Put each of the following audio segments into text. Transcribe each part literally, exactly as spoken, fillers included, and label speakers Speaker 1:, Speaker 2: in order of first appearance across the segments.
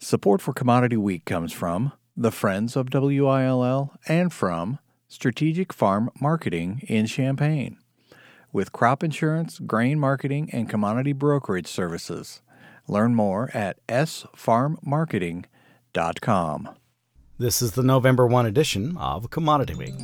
Speaker 1: Support for Commodity Week comes from the Friends of W I L L and from Strategic Farm Marketing in Champaign. With crop insurance, grain marketing, and commodity brokerage services. Learn more at s farm marketing dot com.
Speaker 2: This is the November first edition of Commodity Week.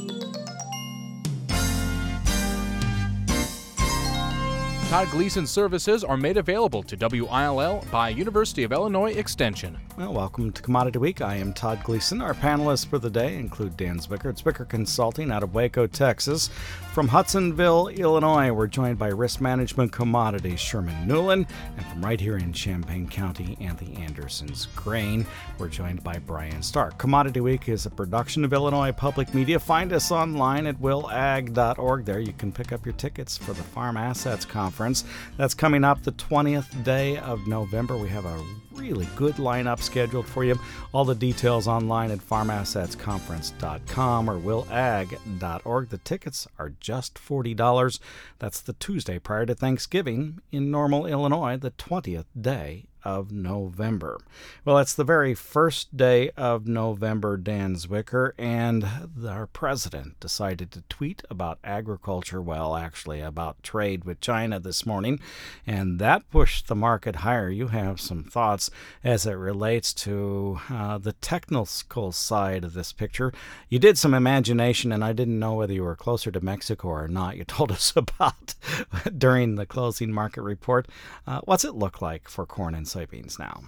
Speaker 3: Todd Gleason services are made available to W I L L by University of Illinois Extension.
Speaker 2: Well, welcome to Commodity Week. I am Todd Gleason. Our panelists for the day include Dan Zwicker at Zwicker Consulting out of Waco, Texas. From Hudsonville, Illinois, we're joined by Risk Management Commodities Sherman Newland. And from right here in Champaign County and the Andersons Grain, we're joined by Brian Stark. Commodity Week is a production of Illinois Public Media. Find us online at will ag dot org. There you can pick up your tickets for the Farm Assets Conference. That's coming up the twentieth day of November. We have a really good lineup scheduled for you. All the details online at farm assets conference dot com or will ag dot org. The tickets are just forty dollars. That's the Tuesday prior to Thanksgiving in Normal, Illinois, the twentieth day of November. Well, it's the very first day of November, Dan Zwicker, and our president decided to tweet about agriculture, well, actually about trade with China this morning, and that pushed the market higher. You have some thoughts as it relates to uh, the technical side of this picture. You did some imagination, and I didn't know whether you were closer to Mexico or not. You told us about during the closing market report. Uh, what's it look like for corn and soybeans now?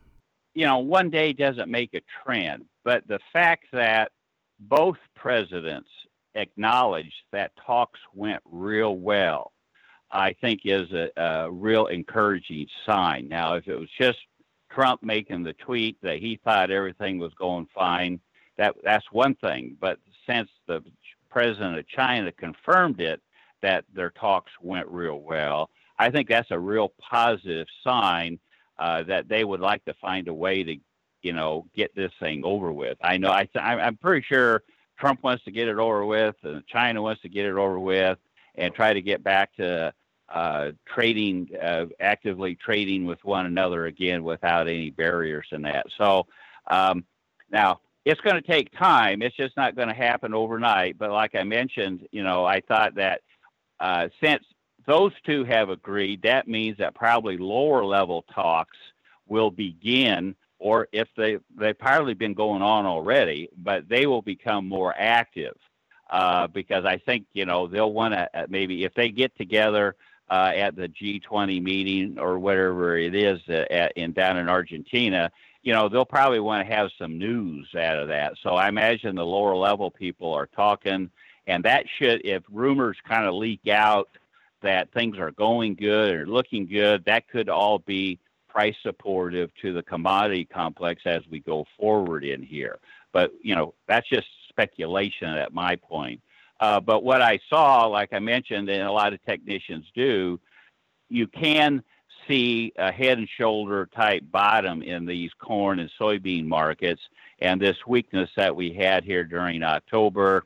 Speaker 4: You know, one day doesn't make a trend, but the fact that both presidents acknowledged that talks went real well, I think is a, a real encouraging sign. Now, if it was just Trump making the tweet that he thought everything was going fine, that that's one thing. But since the president of China confirmed it, that their talks went real well, I think that's a real positive sign uh, that they would like to find a way to, you know, get this thing over with. I know, I, I'm pretty sure Trump wants to get it over with, and China wants to get it over with, and try to get back to uh, trading, uh, actively trading with one another again without any barriers in that. So um, now it's going to take time. It's just not going to happen overnight. But like I mentioned, you know, I thought that uh, since those two have agreed, that means that probably lower level talks will begin, or if they, they've probably been going on already, but they will become more active uh, because I think, you know, they'll want to maybe if they get together uh, at the G twenty meeting or whatever it is uh, at, in down in Argentina, you know, they'll probably want to have some news out of that. So I imagine the lower level people are talking, and that should, if rumors kind of leak out that things are going good or looking good, that could all be price supportive to the commodity complex as we go forward in here. But, you know, that's just speculation at my point. Uh, but what I saw, like I mentioned, and a lot of technicians do, you can see a head and shoulder type bottom in these corn and soybean markets, and this weakness that we had here during October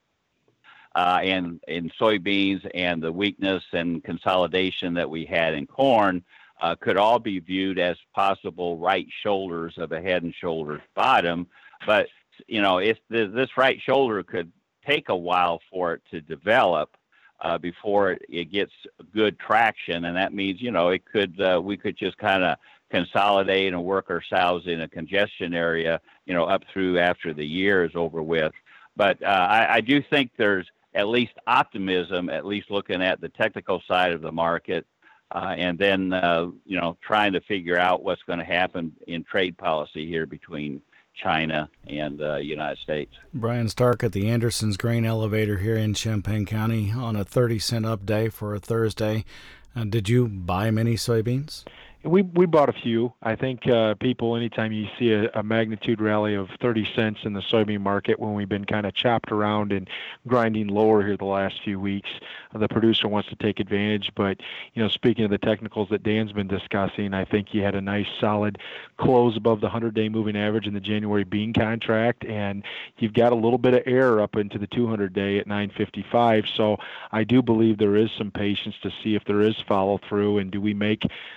Speaker 4: Uh, and in soybeans and the weakness and consolidation that we had in corn uh, could all be viewed as possible right shoulders of a head and shoulders bottom. But, you know, if the, this right shoulder could take a while for it to develop uh, before it, it gets good traction. And that means, you know, it could uh, we could just kind of consolidate and work ourselves in a congestion area, you know, up through after the year is over with. But uh, I, I do think there's at least optimism, at least looking at the technical side of the market, uh, and then, uh, you know, trying to figure out what's going to happen in trade policy here between China and the uh, United States.
Speaker 2: Brian Stark at the Andersons Grain Elevator here in Champaign County on a thirty cent up day for a Thursday. Uh, did you buy many soybeans?
Speaker 5: We we bought a few. I think uh, people, anytime you see a, a magnitude rally of thirty cents in the soybean market when we've been kind of chopped around and grinding lower here the last few weeks, uh, the producer wants to take advantage. But, you know, speaking of the technicals that Dan's been discussing, I think you had a nice solid close above the hundred-day moving average in the January bean contract, and you've got a little bit of air up into the two hundred-day at nine fifty-five. So I do believe there is some patience to see if there is follow-through, and do we make uh, some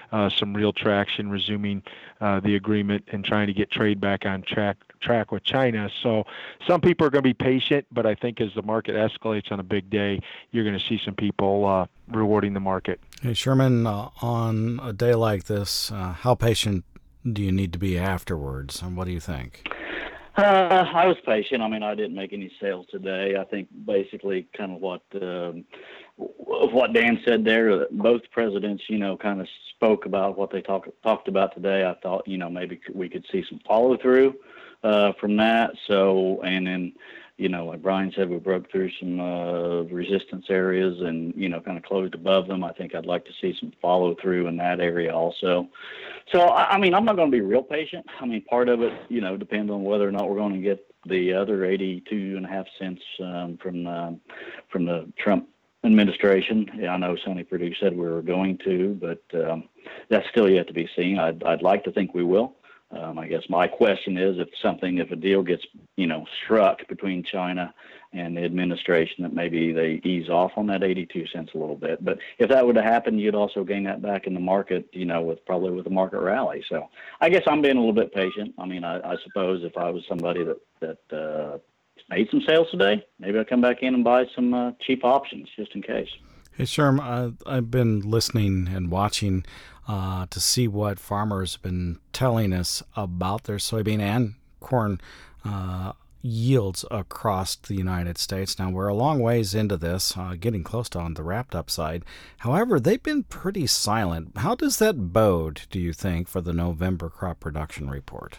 Speaker 5: some real traction, resuming uh, the agreement and trying to get trade back on track track with China. So some people are going to be patient, but I think as the market escalates on a big day, you're going to see some people uh, rewarding the market.
Speaker 2: Hey, Sherman, uh, on a day like this, uh, how patient do you need to be afterwards, and what do you think?
Speaker 6: Uh, I was patient. I mean, I didn't make any sales today. I think basically kind of what um, what Dan said there. Both presidents, you know, kind of spoke about what they talked talked about today. I thought, you know, maybe we could see some follow through uh, from that. So, and then, you know, like Brian said, we broke through some uh, resistance areas and, you know, kind of closed above them. I think I'd like to see some follow through in that area also. So, I mean, I'm not going to be real patient. I mean, part of it, you know, depends on whether or not we're going to get the other eighty-two and a half cents um, from um, from the Trump administration. Yeah, I know Sonny Perdue said we were going to, but um, that's still yet to be seen. I'd, I'd like to think we will. Um, I guess my question is if something, if a deal gets, you know, struck between China and the administration, that maybe they ease off on that eighty-two cents a little bit. But if that would have happened, you'd also gain that back in the market, you know, with probably with the market rally. So I guess I'm being a little bit patient. I mean, I, I suppose if I was somebody that, that uh, made some sales today, maybe I'd come back in and buy some uh, cheap options just in case.
Speaker 2: Hey, Sherm, uh, I've been listening and watching uh, to see what farmers have been telling us about their soybean and corn uh, yields across the United States. Now, we're a long ways into this, uh, getting close to on the wrapped up side. However, they've been pretty silent. How does that bode, do you think, for the November crop production report?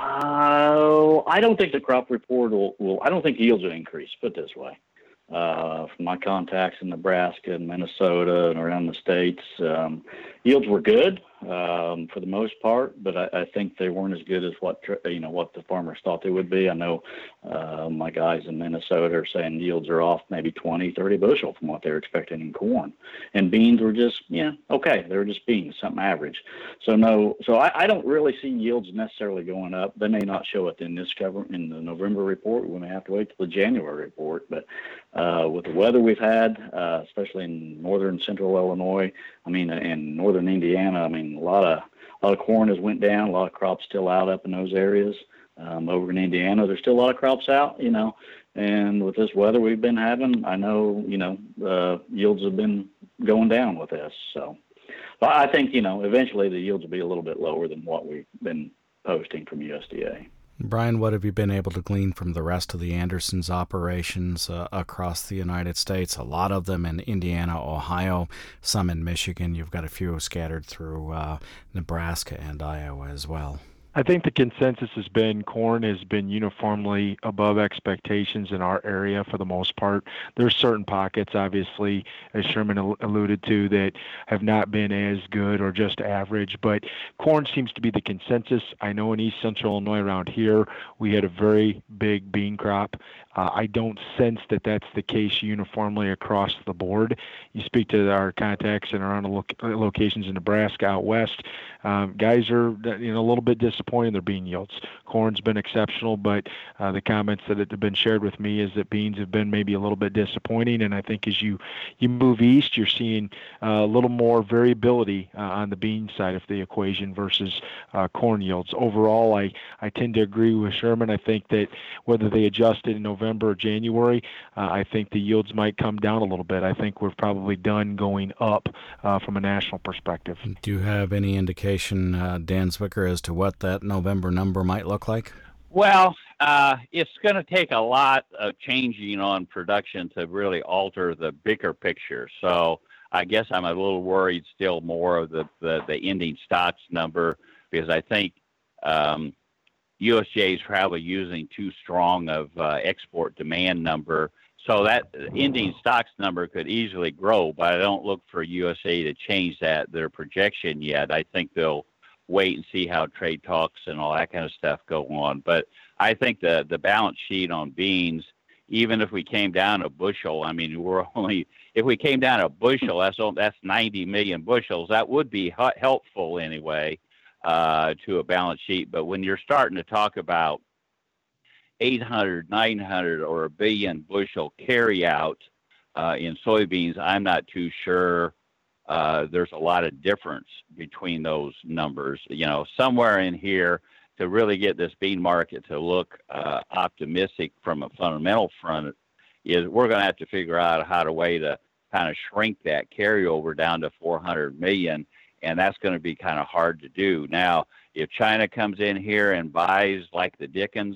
Speaker 6: Uh, I don't think the crop report will, will I don't think yields will increase, put it this way. Uh, from my contacts in Nebraska and Minnesota and around the states, um, yields were good um, for the most part, but I, I think they weren't as good as what you know what the farmers thought they would be. I know uh, my guys in Minnesota are saying yields are off maybe twenty, thirty bushel from what they were expecting in corn, and beans were just yeah okay, they were just beans, something average. So no, so I, I don't really see yields necessarily going up. They may not show it in this cover in the November report. We may have to wait till the January report, but. Uh, with the weather we've had, uh, especially in northern central Illinois, I mean, in northern Indiana, I mean, a lot of a lot of corn has went down, a lot of crops still out up in those areas. Um, over in Indiana, there's still a lot of crops out, you know, and with this weather we've been having, I know, you know, uh, yields have been going down with this. So, but I think, you know, eventually the yields will be a little bit lower than what we've been posting from U S D A.
Speaker 2: Brian, what have you been able to glean from the rest of the Andersons operations uh, across the United States? A lot of them in Indiana, Ohio, some in Michigan. You've got a few scattered through uh, Nebraska and Iowa as well.
Speaker 5: I think the consensus has been corn has been uniformly above expectations in our area for the most part. There's certain pockets, obviously, as Sherman al- alluded to, that have not been as good or just average, but corn seems to be the consensus. I know in East Central Illinois around here, we had a very big bean crop. Uh, I don't sense that that's the case uniformly across the board. You speak to our contacts and around the lo- locations in Nebraska out west, um, guys are you know a little bit disappointed in their bean yields. Corn's been exceptional, but uh, the comments that have been shared with me is that beans have been maybe a little bit disappointing. And I think as you, you move east, you're seeing uh, a little more variability uh, on the bean side of the equation versus uh, corn yields. Overall, I, I tend to agree with Sherman. I think that whether they adjusted in November or January, uh, I think the yields might come down a little bit. I think we're probably done going up uh, from a national perspective.
Speaker 2: Do you have any indication, uh, Dan Zwicker, as to what that November number might look like?
Speaker 4: Well, uh, it's going to take a lot of changing on production to really alter the bigger picture. So I guess I'm a little worried still more of the, the, the ending stocks number, because I think um, U S J is probably using too strong of uh, export demand number. So that ending stocks number could easily grow, but I don't look for U S A to change that, their projection yet. I think they'll wait and see how trade talks and all that kind of stuff go on. But I think the, the balance sheet on beans, even if we came down a bushel, I mean, we're only, if we came down a bushel, that's that's ninety million bushels. That would be helpful anyway uh, to a balance sheet. But when you're starting to talk about eight hundred, nine hundred, or a billion bushel carry out uh, in soybeans, I'm not too sure uh, there's a lot of difference between those numbers. You know, somewhere in here to really get this bean market to look uh, optimistic from a fundamental front is we're going to have to figure out how to way to kind of shrink that carryover down to four hundred million, and that's going to be kind of hard to do. Now, if China comes in here and buys like the Dickens,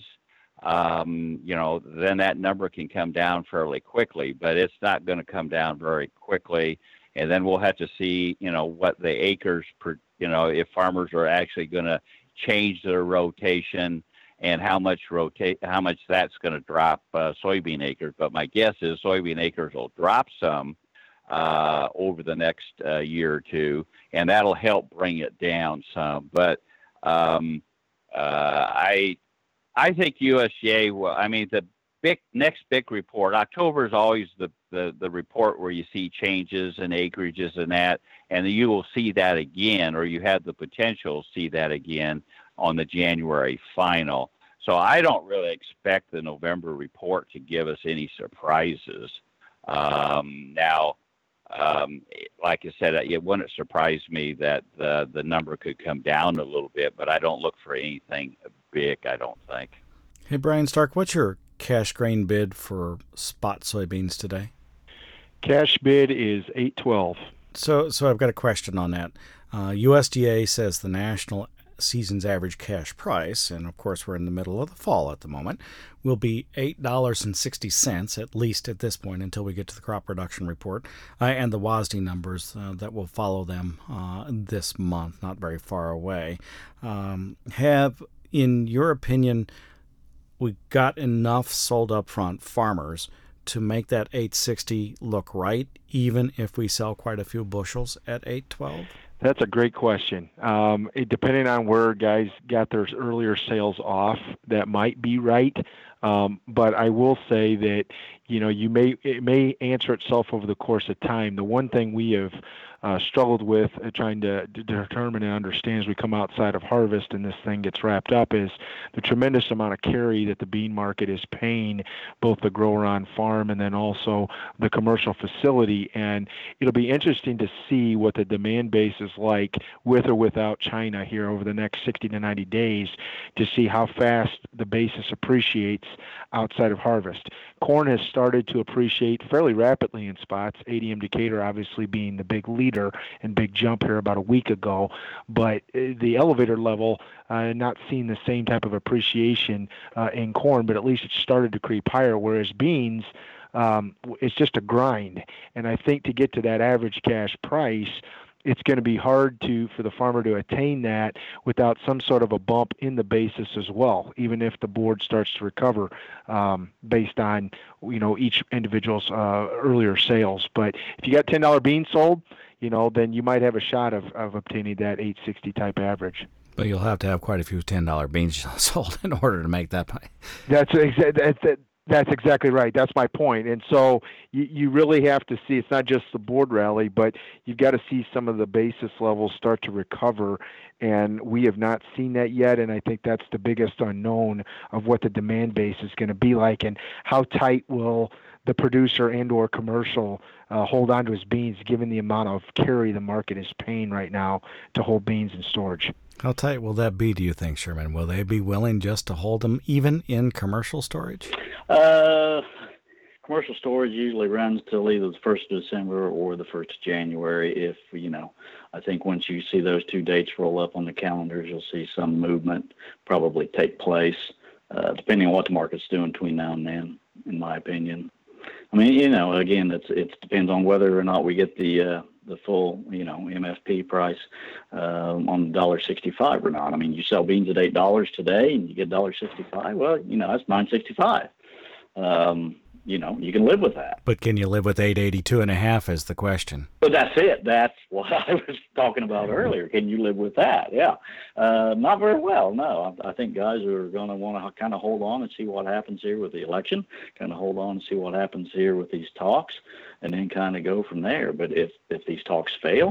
Speaker 4: um, you know, then that number can come down fairly quickly, but it's not going to come down very quickly. And then we'll have to see, you know, what the acres per, you know, if farmers are actually going to change their rotation and how much rotate, how much that's going to drop uh, soybean acres. But my guess is soybean acres will drop some uh, over the next uh, year or two, and that'll help bring it down some. But um, uh, I, I think U S D A. Will, I mean, the big next big report. October is always the, the the report where you see changes and acreages and that, and you will see that again, or you have the potential to see that again on the January final. So I don't really expect the November report to give us any surprises. Um, now, um, like I said, it wouldn't surprise me that the, the number could come down a little bit, but I don't look for anything big, I don't think.
Speaker 2: Hey, Brian Stark, what's your cash grain bid for spot soybeans today?
Speaker 5: Cash bid is eight twelve.
Speaker 2: So, so I've got a question on that. Uh, U S D A says the national season's average cash price, and of course we're in the middle of the fall at the moment, will be eight dollars and sixty cents, at least at this point until we get to the crop production report uh, and the W A S D numbers uh, that will follow them uh, this month, not very far away. Um, have, in your opinion, we got enough sold up front farmers to make that eight sixty look right, even if we sell quite a few bushels at eight twelve?
Speaker 5: That's a great question. Um, it, depending on where guys got their earlier sales off, that might be right. Um, but I will say that, you know, you may it may answer itself over the course of time. The one thing we have uh, struggled with uh, trying to, to determine and understand as we come outside of harvest and this thing gets wrapped up is the tremendous amount of carry that the bean market is paying both the grower on farm and then also the commercial facility. And it'll be interesting to see what the demand base is like with or without China here over the next sixty to ninety days to see how fast the basis appreciates outside of harvest. Corn has started to appreciate fairly rapidly in spots, A D M Decatur obviously being the big leader and big jump here about a week ago, but the elevator level uh, not seeing the same type of appreciation uh, in corn, but at least it started to creep higher, whereas beans, um, it's just a grind. And I think to get to that average cash price, it's going to be hard to for the farmer to attain that without some sort of a bump in the basis as well, even if the board starts to recover um, based on, you know, each individual's uh, earlier sales. But if you got ten dollar beans sold, you know, then you might have a shot of, of obtaining that eight sixty type average.
Speaker 2: But you'll have to have quite a few ten dollar beans sold in order to make that pay.
Speaker 5: That's exactly that. That's exactly right. That's my point. And so you, you really have to see, it's not just the board rally, but you've got to see some of the basis levels start to recover. And we have not seen that yet. And I think that's the biggest unknown of what the demand base is going to be like and how tight will the producer and or commercial uh, hold on to his beans given the amount of carry the market is paying right now to hold beans in storage.
Speaker 2: How tight will that be, do you think, Sherman? Will they be willing just to hold them even in commercial storage?
Speaker 6: Uh, commercial storage usually runs till either the first of December or the first of January. If, you know, I think once you see those two dates roll up on the calendars, you'll see some movement probably take place, uh, depending on what the market's doing between now and then, in my opinion. I mean, you know, again, it's it depends on whether or not we get the uh, the full, you know, M F P price um, on one dollar sixty-five or not. I mean, you sell beans at eight dollars today and you get one dollar sixty-five. Well, you know, that's nine sixty-five. Um, you know, you can live with that.
Speaker 2: But can you live with eight eighty-two and a half is the question.
Speaker 6: But that's it. That's what I was talking about earlier. Can you live with that? Yeah. Uh, not very well, no. I, I think guys are going to want to kind of hold on and see what happens here with the election, kind of hold on and see what happens here with these talks, and then kind of go from there. But if, if these talks fail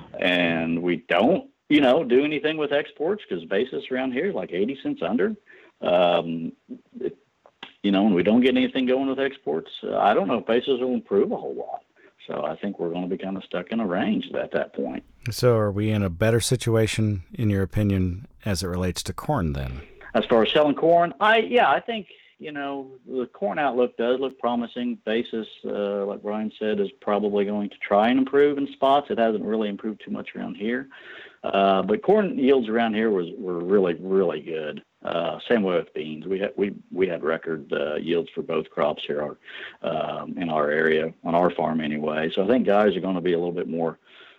Speaker 6: and we don't, you know, do anything with exports, because basis around here is like eighty cents under, um, it, you know, and we don't get anything going with exports, uh, I don't know if basis will improve a whole lot. So I think we're going to be kind of stuck in a range at that point.
Speaker 2: So are we in a better situation, in your opinion, as it relates to corn then?
Speaker 6: As far as selling corn, I yeah, I think, you know, the corn outlook does look promising. Basis, uh, like Brian said, is probably going to try and improve in spots. It hasn't really improved too much around here. Uh, but corn yields around here was were really, really good. Uh, same way with beans. We had we we had record uh, yields for both crops here um, in our area, on our farm anyway. So I think guys are going to be a little bit more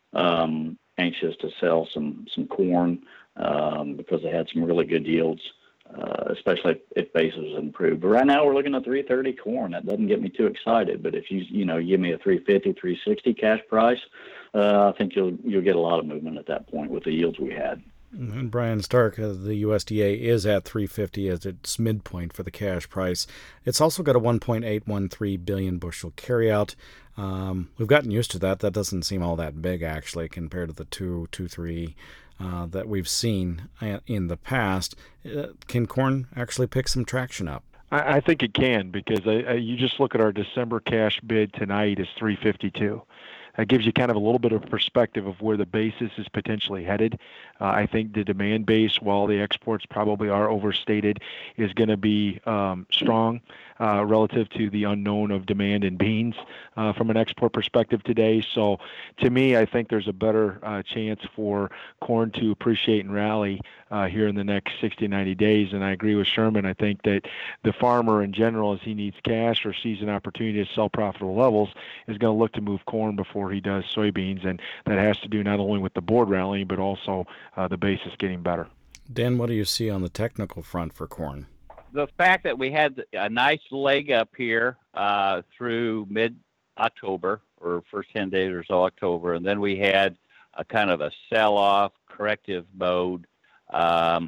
Speaker 6: um, anxious to sell some some corn um, because they had some really good yields, uh, especially if, if basis improved. But right now we're looking at three thirty corn. That doesn't get me too excited. But if you you know give me a three fifty, three sixty cash price, uh, I think you'll you'll get a lot of movement at that point with the yields we had.
Speaker 2: And Brian Stark, uh, the U S D A is at three fifty as its midpoint for the cash price. It's also got a one point eight one three billion bushel carryout. Um, we've gotten used to that. That doesn't seem all that big, actually, compared to the two, two, three uh, that we've seen in the past. Uh, can corn actually pick some traction up?
Speaker 5: I, I think it can, because I, I, you just look at our December cash bid tonight is three fifty-two. That gives you kind of a little bit of perspective of where the basis is potentially headed. Uh, I think the demand base, while the exports probably are overstated, is going to be um, strong uh, relative to the unknown of demand in beans uh, from an export perspective today. So to me, I think there's a better uh, chance for corn to appreciate and rally uh, here in the next sixty, ninety days. And I agree with Sherman. I think that the farmer in general, as he needs cash or sees an opportunity to sell profitable levels, is going to look to move corn before he does soybeans, and that has to do not only with the board rallying, but also uh, the basis getting better.
Speaker 2: Dan, what do you see on the technical front for corn?
Speaker 4: The fact that we had a nice leg up here uh, through mid-October, or first ten days or so October, and then we had a kind of a sell-off corrective mode um,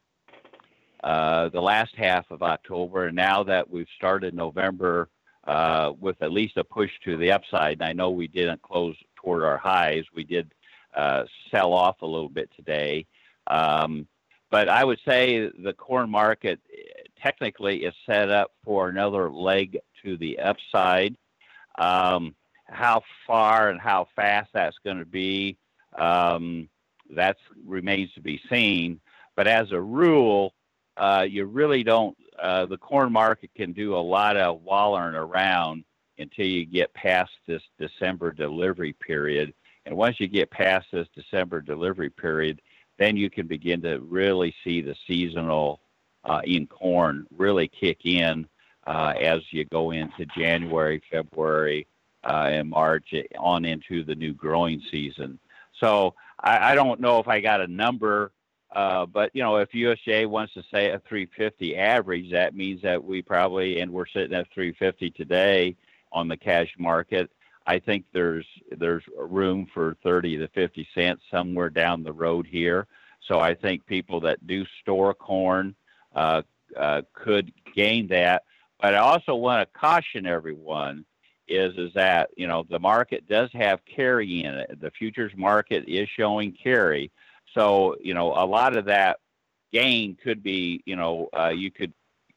Speaker 4: uh, the last half of October, and now that we've started November, Uh, with at least a push to the upside. And I know we didn't close toward our highs. We did uh, sell off a little bit today. Um, but I would say the corn market technically is set up for another leg to the upside. Um, how far and how fast that's going to be, um, that remains to be seen. But as a rule, uh, you really don't Uh, the corn market can do a lot of wallering around until you get past this December delivery period. And once you get past this December delivery period, then you can begin to really see the seasonal uh, in corn really kick in uh, as you go into January, February, uh, and March on into the new growing season. So I, I don't know if I got a number. Uh, but, you know, if U S D A wants to say a three fifty average, that means that we probably, and we're sitting at three fifty today on the cash market. I think there's there's room for thirty to fifty cents somewhere down the road here. So I think people that do store corn uh, uh, could gain that. But I also want to caution everyone is, is that, you know, the market does have carry in it. The futures market is showing carry. So, you know, a lot of that gain could be, you know, uh, you could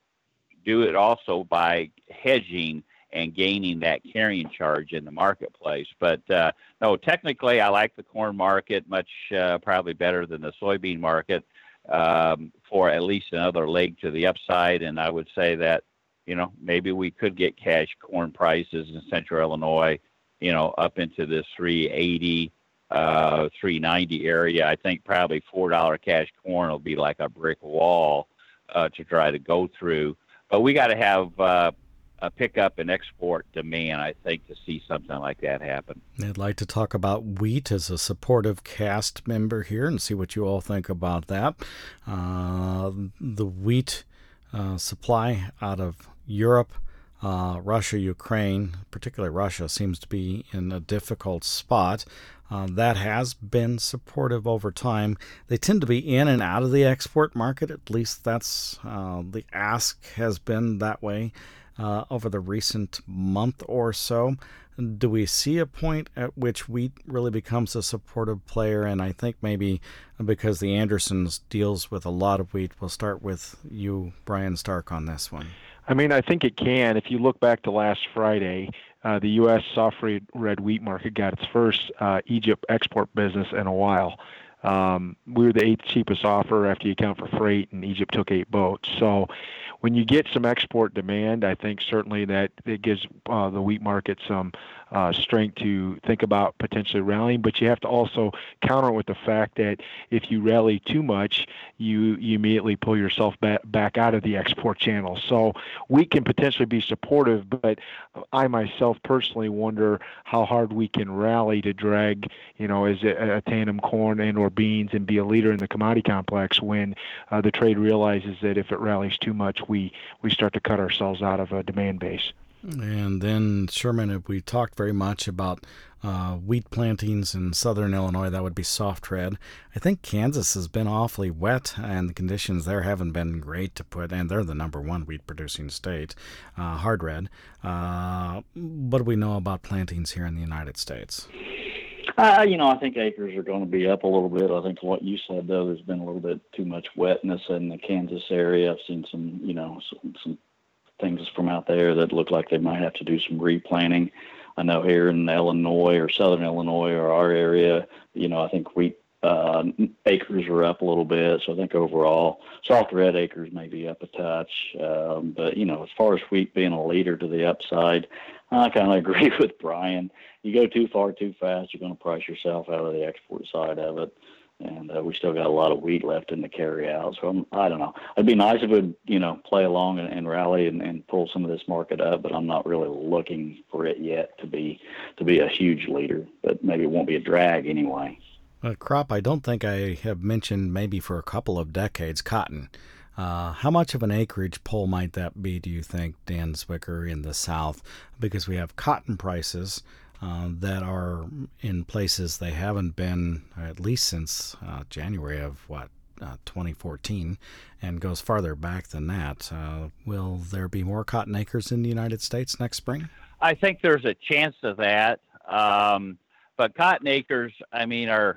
Speaker 4: do it also by hedging and gaining that carrying charge in the marketplace. But, uh, no, technically I like the corn market much uh, probably better than the soybean market um, for at least another leg to the upside. And I would say that, you know, maybe we could get cash corn prices in central Illinois, you know, up into this three eighty Uh, three ninety area. I think probably four dollar cash corn will be like a brick wall uh, to try to go through. But we got to have uh, a pickup in export demand, I think, to see something like that happen.
Speaker 2: I'd like to talk about wheat as a supportive cast member here and see what you all think about that. Uh, the wheat uh, supply out of Europe, uh, Russia, Ukraine, particularly Russia, seems to be in a difficult spot. Uh, that has been supportive over time. They tend to be in and out of the export market. At least that's uh, the ask has been that way uh, over the recent month or so. Do we see a point at which wheat really becomes a supportive player? And I think maybe because the Andersons deals with a lot of wheat, we'll start with you, Brian Stark, on this one.
Speaker 5: I mean, I think it can. If you look back to last Friday, uh, the U S soft red wheat market got its first uh, Egypt export business in a while. Um, we were the eighth cheapest offer after you account for freight, and Egypt took eight boats. So when you get some export demand, I think certainly that it gives uh, the wheat market some uh, strength to think about potentially rallying. But you have to also counter it with the fact that if you rally too much, you, you immediately pull yourself back, back out of the export channel. So wheat can potentially be supportive, but I myself personally wonder how hard we can rally to drag, you know, as a, a tandem corn and or beans and be a leader in the commodity complex when uh, the trade realizes that if it rallies too much, we, we start to cut ourselves out of a demand base.
Speaker 2: And then, Sherman, we talked very much about uh, wheat plantings in southern Illinois. That would be soft red. I think Kansas has been awfully wet, and the conditions there haven't been great to put, and they're the number one wheat-producing state, uh, hard red. Uh, what do we know about plantings here in the United States?
Speaker 6: Uh, you know, I think acres are going to be up a little bit. I think what you said, though, there's been a little bit too much wetness in the Kansas area. I've seen some, you know, some, some things from out there that look like they might have to do some replanting. I know here in Illinois or southern Illinois or our area, you know, I think wheat uh, acres are up a little bit. So I think overall soft red acres may be up a touch. Um, but, you know, as far as wheat being a leader to the upside, I kind of agree with Brian. You go too far too fast, you're going to price yourself out of the export side of it. And uh, we still got a lot of wheat left in the carry out. So I'm, I don't know. It'd be nice if it would, you know, play along and, and rally and, and pull some of this market up, but I'm not really looking for it yet to be to be a huge leader. But maybe it won't be a drag anyway.
Speaker 2: A crop I don't think I have mentioned maybe for a couple of decades, cotton. Uh, how much of an acreage pull might that be, do you think, Dan Zwicker, in the South? Because we have cotton prices Uh, that are in places they haven't been at least since uh, January of, what, uh, twenty fourteen, and goes farther back than that. Uh, will there be more cotton acres in the United States next spring?
Speaker 4: I think there's a chance of that. Um, but cotton acres, I mean, are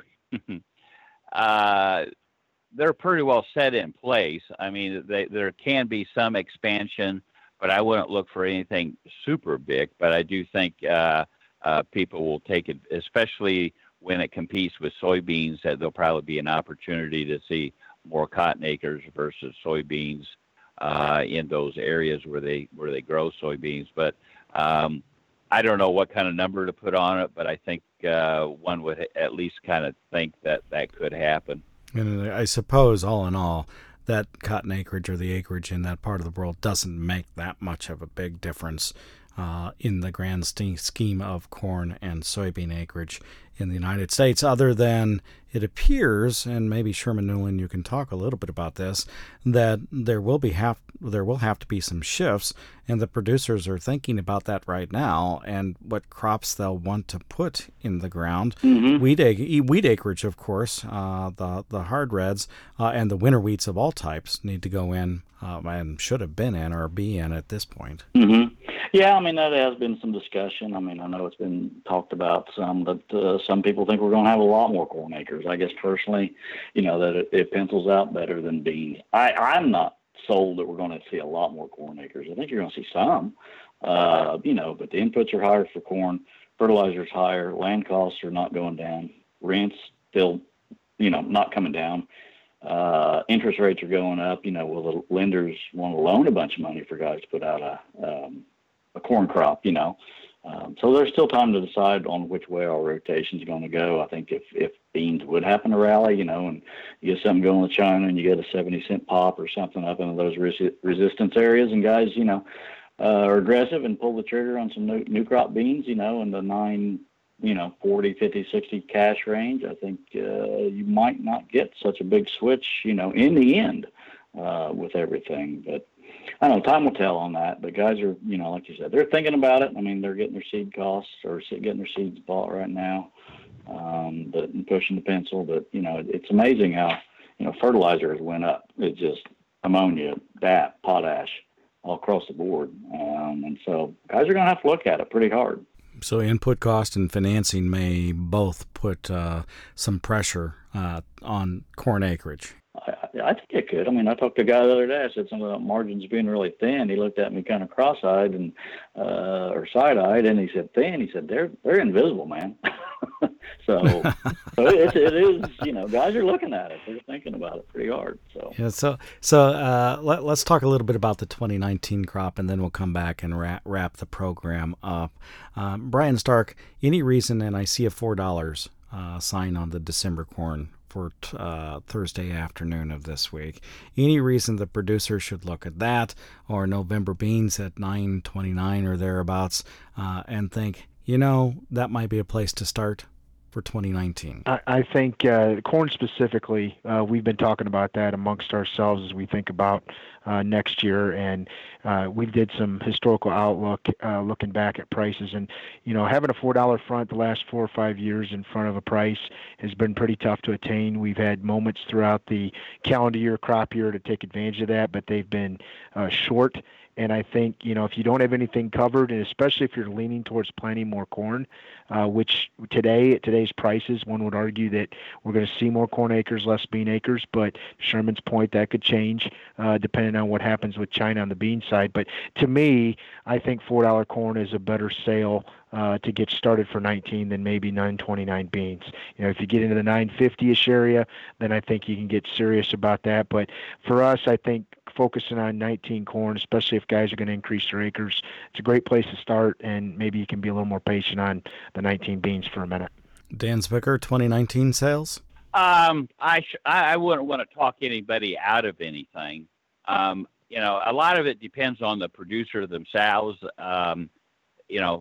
Speaker 4: uh, they're pretty well set in place. I mean, they, there can be some expansion, but I wouldn't look for anything super big. But I do think uh, Uh, people will take it, especially when it competes with soybeans, that there'll probably be an opportunity to see more cotton acres versus soybeans uh, in those areas where they where they grow soybeans. But um, I don't know what kind of number to put on it, but I think uh, one would at least kind of think that that could happen.
Speaker 2: And I suppose, all in all, that cotton acreage or the acreage in that part of the world doesn't make that much of a big difference Uh, in the grand scheme of corn and soybean acreage in the United States, other than it appears, and maybe Sherman Newland, you can talk a little bit about this, that there will be have there will have to be some shifts, and the producers are thinking about that right now, and what crops they'll want to put in the ground.
Speaker 6: Mm-hmm.
Speaker 2: Wheat, wheat acreage, of course, uh, the the hard reds uh, and the winter wheats of all types need to go in um, and should have been in or be in at this point.
Speaker 6: Mm-hmm. Yeah, I mean, that has been some discussion. I mean, I know it's been talked about some, but uh, some people think we're going to have a lot more corn acres. I guess personally, you know, that it, it pencils out better than beans. I, I'm not sold that we're going to see a lot more corn acres. I think you're going to see some, uh, you know, but the inputs are higher for corn, fertilizer's higher, land costs are not going down, rents still, you know, not coming down. Uh, interest rates are going up. You know, will the lenders want to loan a bunch of money for guys to put out a um, a corn crop, you know. Um, so there's still time to decide on which way our rotation is going to go. I think if, if beans would happen to rally, you know, and you get something going with China and you get a seventy cent pop or something up into those resi- resistance areas, and guys, you know, uh, are aggressive and pull the trigger on some new, new crop beans, you know, in the nine, you know, forty, fifty, sixty cash range, I think uh, you might not get such a big switch, you know, in the end uh, with everything. But I don't know, time will tell on that, but guys are, you know, like you said, they're thinking about it. I mean, they're getting their seed costs or getting their seeds bought right now, um, but pushing the pencil. But, you know, it, it's amazing how, you know, fertilizer has went up. It's just ammonia, D A P, potash, all across the board. Um, and so guys are going to have to look at it pretty hard.
Speaker 2: So input cost and financing may both put uh, some pressure uh, on corn acreage.
Speaker 6: I, yeah, I think it could. I mean, I talked to a guy the other day. I said something about margins being really thin. He looked at me kind of cross-eyed and uh, or side-eyed, and he said, "Thin." He said, "They're they're invisible, man." so, so it, it is. You know, guys are looking at it. They're thinking about it pretty hard. So
Speaker 2: yeah. So so uh, let, let's talk a little bit about the twenty nineteen crop, and then we'll come back and wrap wrap the program up. Um, Brian Stark, any reason? And I see a four dollars uh, sign on the December corn for uh, Thursday afternoon of this week. Any reason the producer should look at that, or November beans at nine twenty-nine or thereabouts, uh, and think, you know, that might be a place to start for twenty nineteen?
Speaker 5: I, I think uh, corn specifically, uh, we've been talking about that amongst ourselves as we think about uh, next year, and uh, we did some historical outlook, uh, looking back at prices, and you know, having a four dollar front the last four or five years in front of a price has been pretty tough to attain. We've had moments throughout the calendar year, crop year, to take advantage of that, but they've been uh, short. And I think, you know, if you don't have anything covered, and especially if you're leaning towards planting more corn, uh, which today, at today's prices, one would argue that we're going to see more corn acres, less bean acres. But Sherman's point, that could change uh, depending on what happens with China on the bean side. But to me, I think four dollar corn is a better sale uh, to get started for nineteen than maybe nine twenty-nine beans. You know, if you get into the nine fifty-ish area, then I think you can get serious about that. But for us, I think focusing on nineteen corn, especially if guys are going to increase their acres, it's a great place to start, and maybe you can be a little more patient on the nineteen beans for a minute.
Speaker 2: Dan Zwicker, twenty nineteen sales?
Speaker 4: Um, I sh- I wouldn't want to talk anybody out of anything. Um, you know, a lot of it depends on the producer themselves. Um, you know,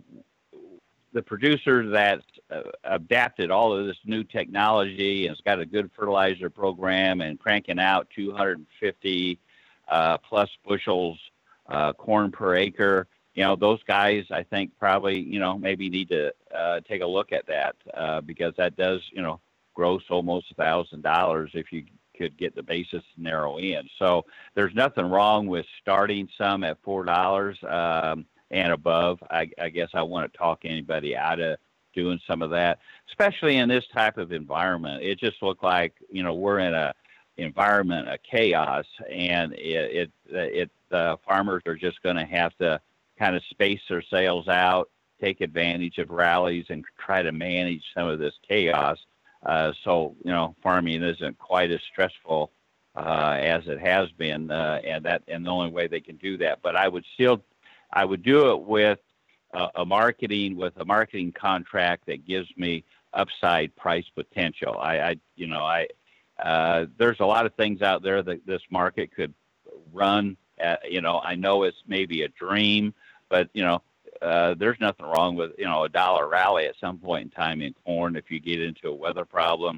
Speaker 4: the producer that's uh, adapted all of this new technology and has got a good fertilizer program and cranking out two hundred fifty uh, plus bushels uh, corn per acre. You know, those guys, I think, probably, you know, maybe need to uh, take a look at that uh, because that does, you know, gross almost a thousand dollars if you could get the basis to narrow in. So there's nothing wrong with starting some at four dollars um, and above. I, I guess I want to talk anybody out of doing some of that, especially in this type of environment. It just looked like, you know, we're in a environment of chaos, and it, it, it the farmers are just going to have to kind of space their sales out, take advantage of rallies, and try to manage some of this chaos. Uh, so, you know, farming isn't quite as stressful uh, as it has been, uh, and that and the only way they can do that. But I would still, I would do it with uh, a marketing with a marketing contract that gives me upside price potential. I, I you know, I uh, there's a lot of things out there that this market could run. At, you know, I know it's maybe a dream, but you know. Uh, there's nothing wrong with, you know, a dollar rally at some point in time in corn if you get into a weather problem.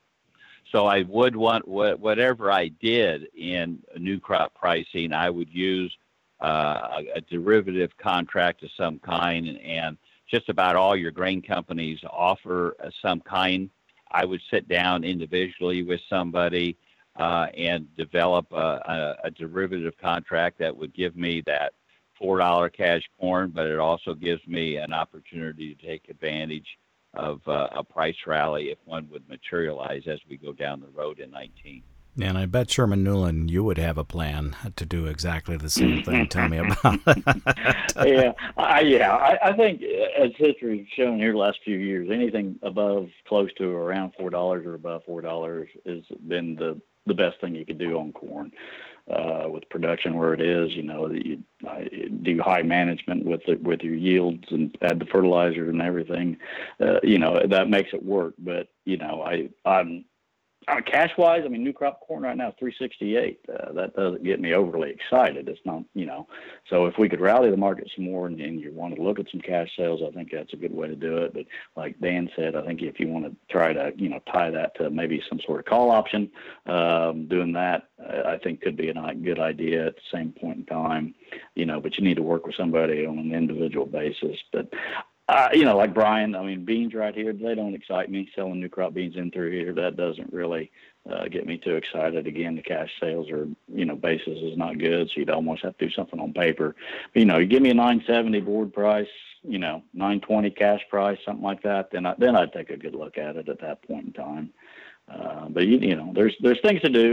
Speaker 4: So I would want, wh- whatever I did in new crop pricing, I would use uh, a, a derivative contract of some kind, and, and just about all your grain companies offer uh, some kind. I would sit down individually with somebody uh, and develop a, a, a derivative contract that would give me that four dollar cash corn, but it also gives me an opportunity to take advantage of uh, a price rally if one would materialize as we go down the road in nineteen.
Speaker 2: And I bet, Sherman Newland, you would have a plan to do exactly the same thing. Tell me about it.
Speaker 6: yeah, I, yeah. I, I think as history has shown here the last few years, anything above close to around four dollars or above four dollars has been the, the best thing you could do on corn. Uh, with production where it is, you know, you uh, do high management with the, with your yields and add the fertilizer and everything, uh, you know, that makes it work. But, you know, I, I'm, I'm cash wise, I mean, new crop corn right now is three sixty-eight. Uh, that doesn't get me overly excited. It's not, you know, so if we could rally the market some more and, and you want to look at some cash sales, I think that's a good way to do it. But like Dan said, I think if you want to try to, you know, tie that to maybe some sort of call option, um, doing that, uh, I think could be a good idea at the same point in time, you know, but you need to work with somebody on an individual basis. But Uh, you know, like Brian, I mean, beans right here, they don't excite me. Selling new crop beans in through here, that doesn't really uh, get me too excited. Again, the cash sales are, you know, basis is not good, so you'd almost have to do something on paper. But, you know, you give me a nine seventy board price, you know, nine twenty cash price, something like that, then I, then I'd take a good look at it at that point in time. Uh, but, you, you know, there's there's things to do.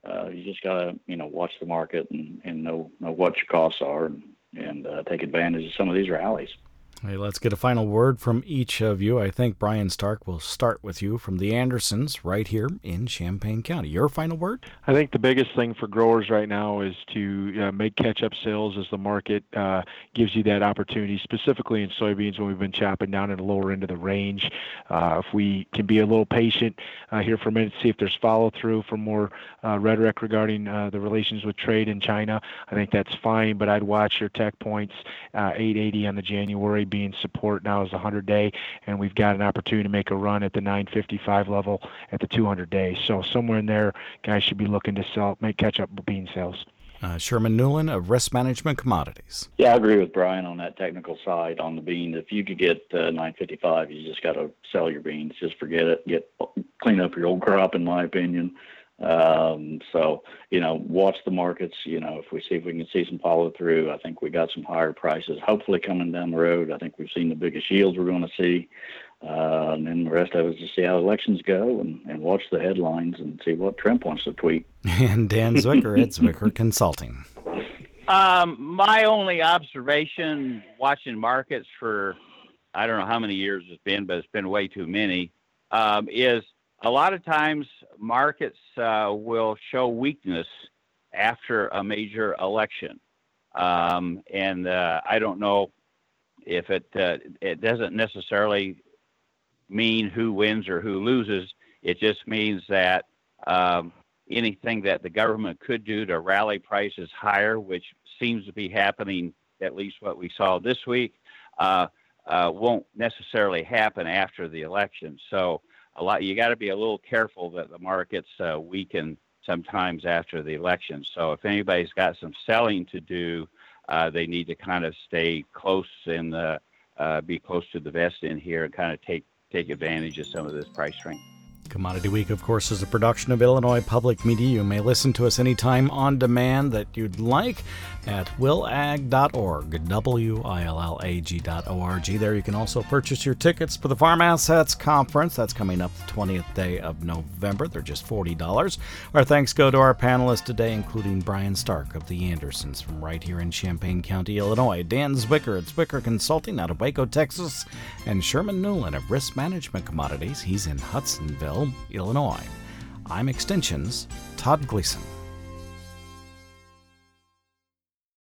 Speaker 6: uh, you just gotta, you know, watch the market and, and know know what your costs are and, and uh, take advantage of some of these rallies.
Speaker 2: Hey, let's get a final word from each of you. I think, Brian Stark, we'll start with you from the Andersons right here in Champaign County. Your final word?
Speaker 5: I think the biggest thing for growers right now is to uh, make catch-up sales as the market uh, gives you that opportunity, specifically in soybeans when we've been chopping down at the lower end of the range. Uh, if we can be a little patient uh, here for a minute, see if there's follow-through for more uh, rhetoric regarding uh, the relations with trade in China, I think that's fine, but I'd watch your tech points, uh, eight eighty on the January being support now is a hundred-day, and we've got an opportunity to make a run at the nine fifty-five level at the two hundred day. So somewhere in there, guys should be looking to sell, make catch-up bean sales.
Speaker 2: Uh, Sherman Newland of Risk Management Commodities.
Speaker 6: Yeah, I agree with Brian on that technical side on the bean. If you could get uh, nine fifty-five, you just got to sell your beans. Just forget it. Get clean up your old crop, in my opinion. Um, so, you know, watch the markets. You know, if we see if we can see some follow through, I think we got some higher prices hopefully coming down the road. I think we've seen the biggest yields we're going to see. Uh, and then the rest of us just see how elections go and, and watch the headlines and see what Trump wants to tweet.
Speaker 2: And Dan Zwicker at Zwicker Consulting.
Speaker 4: Um, my only observation watching markets for, I don't know how many years it's been, but it's been way too many, um, is a lot of times markets uh, will show weakness after a major election. Um, and uh, I don't know if it uh, it doesn't necessarily mean who wins or who loses. It just means that um, anything that the government could do to rally prices higher, which seems to be happening, at least what we saw this week, uh, uh, won't necessarily happen after the election. So a lot, you got to be a little careful that the markets uh, weaken sometimes after the election. So if anybody's got some selling to do, uh, they need to kind of stay close and uh, uh, be close to the vest in here and kind of take take advantage of some of this price strength.
Speaker 2: Commodity Week, of course, is a production of Illinois Public Media. You may listen to us anytime on demand that you'd like at will ag dot org, W I L L A G dot O R G. There you can also purchase your tickets for the Farm Assets Conference. That's coming up the twentieth day of November. They're just forty dollars. Our thanks go to our panelists today, including Brian Stark of the Andersons from right here in Champaign County, Illinois, Dan Zwicker at Zwicker Consulting out of Waco, Texas, and Sherman Newland of Risk Management Commodities. He's in Hudsonville, Illinois. I'm Extension's Todd Gleason.